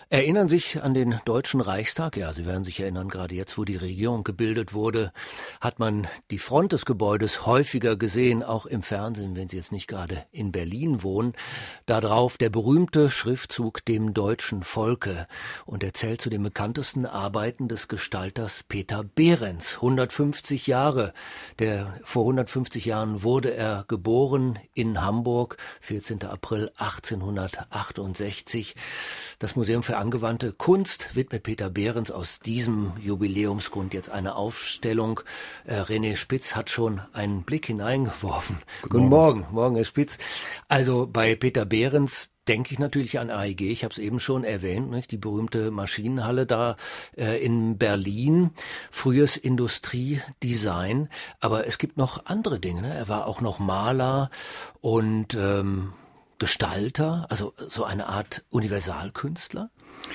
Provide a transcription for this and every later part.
Erinnern sich an den Deutschen Reichstag? Ja, Sie werden sich erinnern, gerade jetzt, wo die Regierung gebildet wurde, hat man die Front des Gebäudes häufiger gesehen, auch im Fernsehen, wenn Sie jetzt nicht gerade in Berlin wohnen. Da drauf der berühmte Schriftzug „Dem deutschen Volke". Und er zählt zu den bekanntesten Arbeiten des Gestalters Peter Behrens. 150 Jahre. Vor 150 Jahren wurde er geboren in Hamburg, 14. April 1868. Das Museum für angewandte Kunst widmet Peter Behrens aus diesem Jubiläumsgrund jetzt eine Aufstellung. René Spitz hat schon einen Blick hineingeworfen. Guten Morgen. Morgen, Herr Spitz. Also bei Peter Behrens denke ich natürlich an AEG. Ich habe es eben schon erwähnt, nicht? Die berühmte Maschinenhalle da in Berlin, frühes Industriedesign. Aber es gibt noch andere Dinge. Ne? Er war auch noch Maler und Gestalter, also so eine Art Universalkünstler.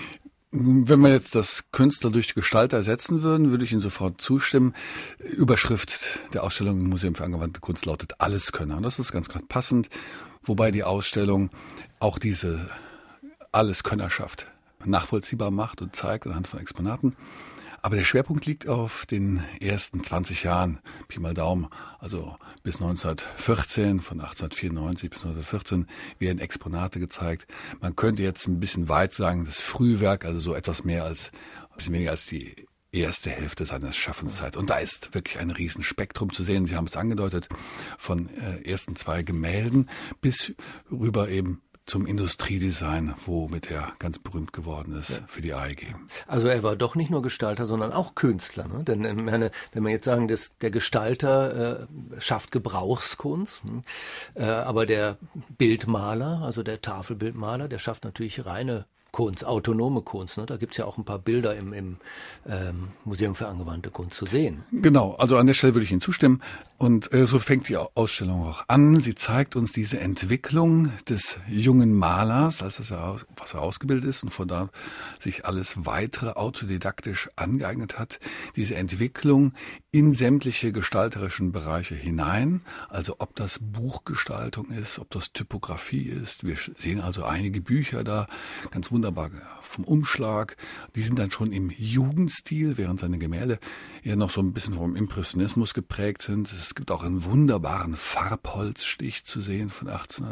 Wenn wir jetzt das Künstler durch Gestalter ersetzen würden, würde ich Ihnen sofort zustimmen. Überschrift der Ausstellung im Museum für angewandte Kunst lautet Alleskönner. Und das ist ganz passend, wobei die Ausstellung auch diese Alleskönnerschaft nachvollziehbar macht und zeigt anhand von Exponaten. Aber der Schwerpunkt liegt auf den ersten 20 Jahren, Pi mal Daumen, also bis 1914, von 1894 bis 1914 werden Exponate gezeigt. Man könnte jetzt ein bisschen weit sagen, das Frühwerk, also so etwas mehr als, ein bisschen weniger als die erste Hälfte seiner Schaffenszeit. Und da ist wirklich ein Riesenspektrum zu sehen. Sie haben es angedeutet, von ersten 2 Gemälden bis rüber eben zum Industriedesign, womit er ganz berühmt geworden ist für die AEG. Also er war doch nicht nur Gestalter, sondern auch Künstler. Ne? Denn wenn wir jetzt sagen, dass der Gestalter schafft Gebrauchskunst, aber der Bildmaler, also der Tafelbildmaler, der schafft natürlich reine Kunst, autonome Kunst. Ne? Da gibt's ja auch ein paar Bilder im Museum für angewandte Kunst zu sehen. Genau, also an der Stelle würde ich Ihnen zustimmen. Und so fängt die Ausstellung auch an. Sie zeigt uns diese Entwicklung des jungen Malers, was er ausgebildet ist und von da sich alles weitere autodidaktisch angeeignet hat. Diese Entwicklung in sämtliche gestalterischen Bereiche hinein. Also ob das Buchgestaltung ist, ob das Typografie ist. Wir sehen also einige Bücher da, ganz wunderbar vom Umschlag. Die sind dann schon im Jugendstil, während seine Gemälde eher noch so ein bisschen vom Impressionismus geprägt sind. Es gibt auch einen wunderbaren Farbholzstich zu sehen von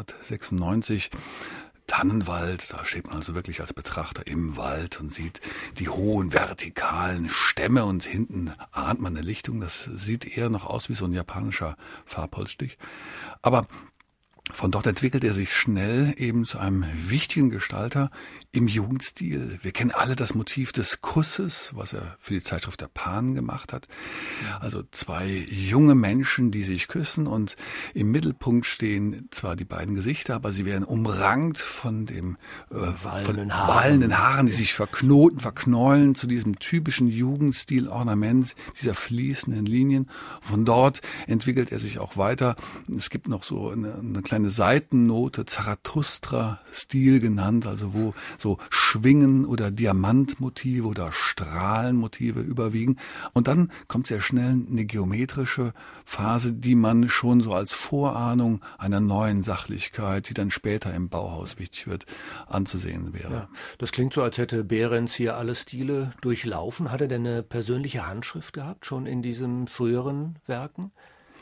1896. Tannenwald, da steht man also wirklich als Betrachter im Wald und sieht die hohen vertikalen Stämme und hinten ahnt man eine Lichtung. Das sieht eher noch aus wie so ein japanischer Farbholzstich. Aber von dort entwickelt er sich schnell eben zu einem wichtigen Gestalter im Jugendstil. Wir kennen alle das Motiv des Kusses, was er für die Zeitschrift der Pan gemacht hat. Also 2 junge Menschen, die sich küssen und im Mittelpunkt stehen zwar die beiden Gesichter, aber sie werden umrankt von dem wallenden Haaren, die sich verknoten, verknäulen zu diesem typischen Jugendstil-Ornament dieser fließenden Linien. Von dort entwickelt er sich auch weiter. Es gibt noch so eine kleine Seitennote, Zarathustra-Stil genannt, also wo so Schwingen oder Diamantmotive oder Strahlenmotive überwiegen. Und dann kommt sehr schnell eine geometrische Phase, die man schon so als Vorahnung einer neuen Sachlichkeit, die dann später im Bauhaus wichtig wird, anzusehen wäre. Ja, das klingt so, als hätte Behrens hier alle Stile durchlaufen. Hat er denn eine persönliche Handschrift gehabt, schon in diesen früheren Werken?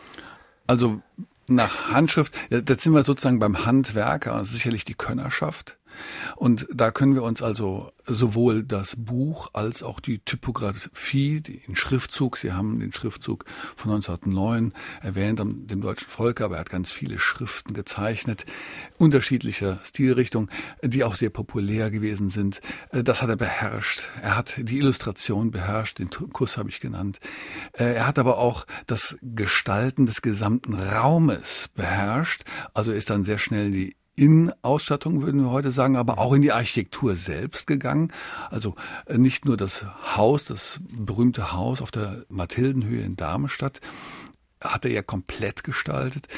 Also nach Handschrift, da sind wir sozusagen beim Handwerker, sicherlich die Könnerschaft. Und da können wir uns also sowohl das Buch als auch die Typografie, den Schriftzug, Sie haben den Schriftzug von 1909 erwähnt, dem deutschen Volke, aber er hat ganz viele Schriften gezeichnet, unterschiedlicher Stilrichtungen, die auch sehr populär gewesen sind. Das hat er beherrscht. Er hat die Illustration beherrscht, den Kuss habe ich genannt. Er hat aber auch das Gestalten des gesamten Raumes beherrscht. Also ist dann sehr schnell die Innenausstattung, würden wir heute sagen, aber auch in die Architektur selbst gegangen. Also nicht nur das Haus, das berühmte Haus auf der Mathildenhöhe in Darmstadt, hat er ja komplett gestaltet.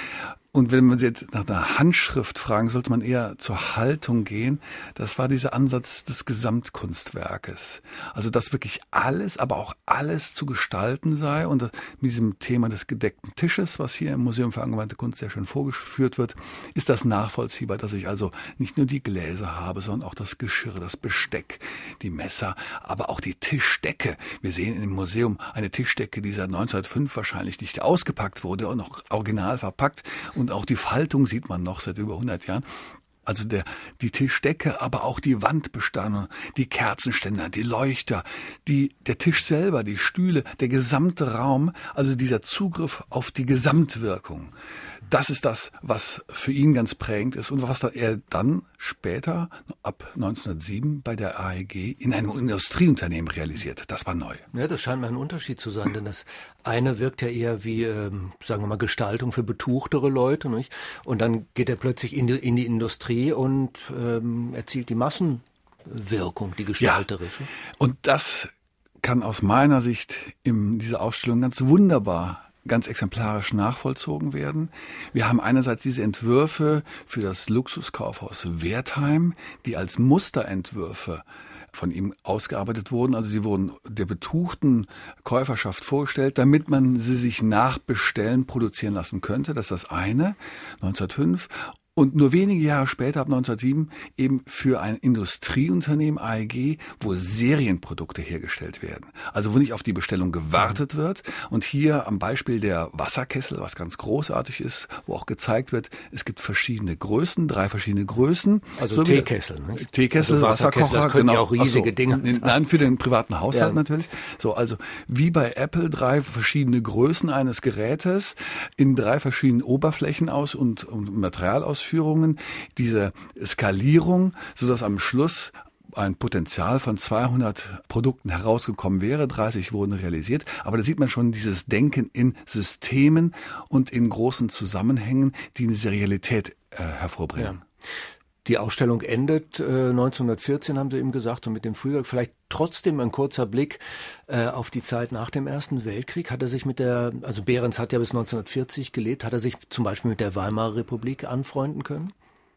Und wenn man Sie jetzt nach einer Handschrift fragen, sollte man eher zur Haltung gehen. Das war dieser Ansatz des Gesamtkunstwerkes. Also, dass wirklich alles, aber auch alles zu gestalten sei. Und mit diesem Thema des gedeckten Tisches, was hier im Museum für angewandte Kunst sehr schön vorgeführt wird, ist das nachvollziehbar, dass ich also nicht nur die Gläser habe, sondern auch das Geschirr, das Besteck, die Messer, aber auch die Tischdecke. Wir sehen im Museum eine Tischdecke, die seit 1905 wahrscheinlich nicht ausgepackt wurde und noch original verpackt. Und auch die Faltung sieht man noch seit über 100 Jahren. Also die Tischdecke, aber auch die Wandbestände, die Kerzenständer, die Leuchter, der Tisch selber, die Stühle, der gesamte Raum, also dieser Zugriff auf die Gesamtwirkung. Das ist das, was für ihn ganz prägend ist und was er dann später, ab 1907, bei der AEG in einem Industrieunternehmen realisiert. Das war neu. Ja, das scheint mir ein Unterschied zu sein, denn das eine wirkt ja eher wie, sagen wir mal, Gestaltung für betuchtere Leute, nicht? Und dann geht er plötzlich in die Industrie und erzielt die Massenwirkung, die gestalterische. Ja, und das kann aus meiner Sicht in dieser Ausstellung ganz wunderbar, ganz exemplarisch nachvollzogen werden. Wir haben einerseits diese Entwürfe für das Luxuskaufhaus Wertheim, die als Musterentwürfe von ihm ausgearbeitet wurden. Also sie wurden der betuchten Käuferschaft vorgestellt, damit man sie sich nachbestellen, produzieren lassen könnte. Das ist das eine, 1905. Und nur wenige Jahre später, ab 1907, eben für ein Industrieunternehmen AEG, wo Serienprodukte hergestellt werden. Also wo nicht auf die Bestellung gewartet wird. Und hier am Beispiel der Wasserkessel, was ganz großartig ist, wo auch gezeigt wird, es gibt verschiedene Größen, 3 verschiedene Größen. Also so Teekessel, ne? Teekessel, also Wasserkocher. Das können ja auch riesige Dinge sein. Nein, für den privaten Haushalt natürlich. So, also wie bei Apple 3 verschiedene Größen eines Gerätes in 3 verschiedenen Oberflächen und Materialausführungen. Diese Skalierung, sodass am Schluss ein Potenzial von 200 Produkten herausgekommen wäre. 30 wurden realisiert. Aber da sieht man schon dieses Denken in Systemen und in großen Zusammenhängen, die eine Serialität hervorbringen. Ja. Die Ausstellung endet 1914, haben Sie eben gesagt, und mit dem Frühwerk. Vielleicht trotzdem ein kurzer Blick auf die Zeit nach dem Ersten Weltkrieg. Hat er sich also Behrens hat ja bis 1940 gelebt, hat er sich zum Beispiel mit der Weimarer Republik anfreunden können?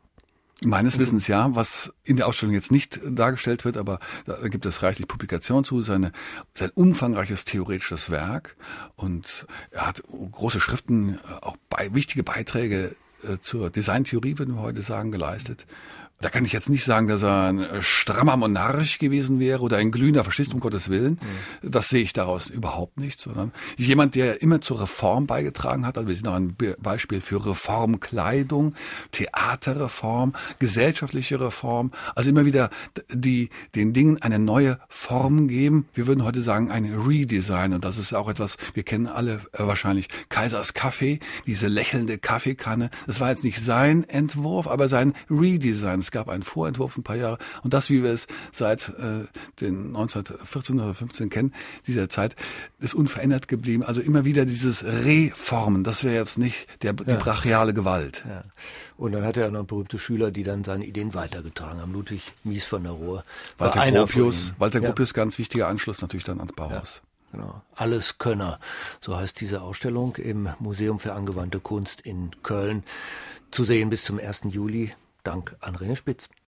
Meines Wissens ja, was in der Ausstellung jetzt nicht dargestellt wird, aber da gibt es reichlich Publikation zu, sein umfangreiches theoretisches Werk, und er hat große Schriften, auch wichtige Beiträge zur Designtheorie, würden wir heute sagen, geleistet. Da kann ich jetzt nicht sagen, dass er ein strammer Monarch gewesen wäre oder ein glühender Faschist, um Gottes Willen. Das sehe ich daraus überhaupt nicht, sondern jemand, der immer zur Reform beigetragen hat. Also wir sind auch ein Beispiel für Reformkleidung, Theaterreform, gesellschaftliche Reform. Also immer wieder den Dingen eine neue Form geben. Wir würden heute sagen, ein Redesign. Und das ist auch etwas, wir kennen alle wahrscheinlich Kaisers Kaffee, diese lächelnde Kaffeekanne. Das war jetzt nicht sein Entwurf, aber sein Redesign. Es gab einen Vorentwurf ein paar Jahre, und das, wie wir es seit den 1914 oder 15 kennen, dieser Zeit, ist unverändert geblieben. Also immer wieder dieses Reformen, das wäre jetzt nicht die brachiale Gewalt. Ja. Und dann hatte er noch berühmte Schüler, die dann seine Ideen weitergetragen haben. Ludwig Mies von der Rohe. Walter Gropius, ganz wichtiger Anschluss natürlich dann ans Bauhaus. Ja. Genau. Alleskönner, so heißt diese Ausstellung im Museum für angewandte Kunst in Köln. Zu sehen bis zum 1. Juli. Dank an René Spitz.